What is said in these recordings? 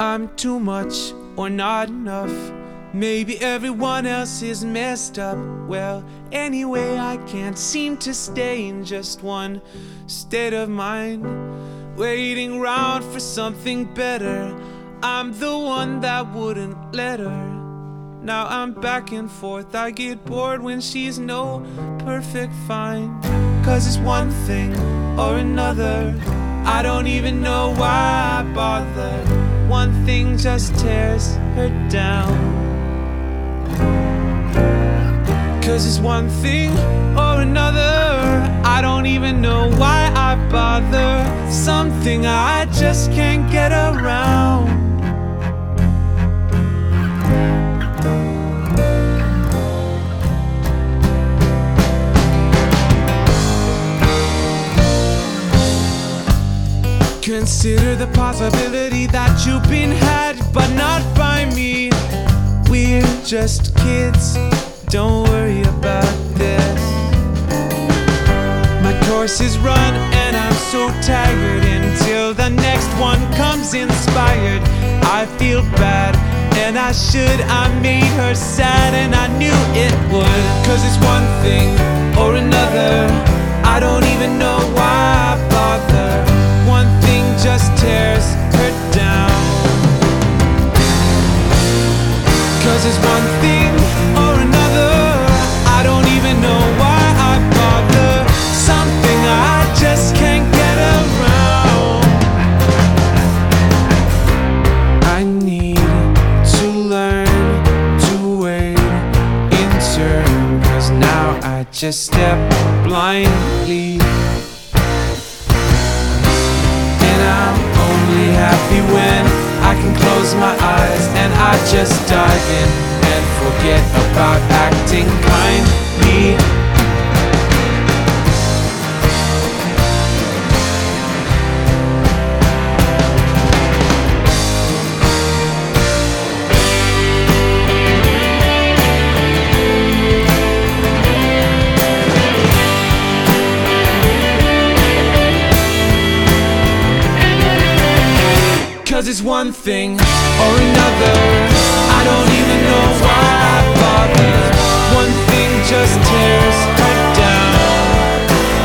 I'm too much or not enough. Maybe everyone else is messed up. Well, anyway, I can't seem to stay in just one state of mind, waiting round for something better. I'm the one that wouldn't let her. Now I'm back and forth, I get bored when she's no perfect find. Cause it's one thing or another, I don't even know why I bother. One thing just tears her down. Cause it's one thing or another, I don't even know why I bother. Something I just can't get around. Consider the possibility that you've been had, but not by me. We're just kids, don't worry about this. My course is run and I'm so tired. Until the next one comes inspired, I feel bad and I should. I made her sad and I knew it would. Cause it's one thing or another, I don't even know why I bother. One thing just tears her down. Cause it's one thing or another, I don't even know why I bother. Something I just can't get around. I need to learn to wait in turn, cause now I just step blindly. I'm only happy when I can close my eyes and I just dive in and forget about acting kindly. Cause it's one thing or another, I don't even know why I bother. One thing just tears her down.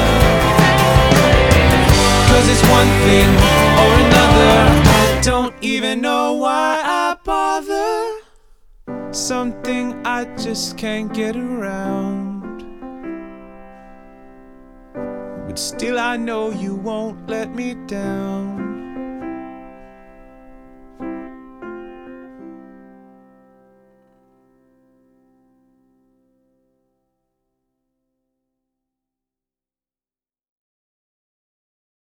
Cause it's one thing or another, I don't even know why I bother. Something I just can't get around. But still I know you won't let me down.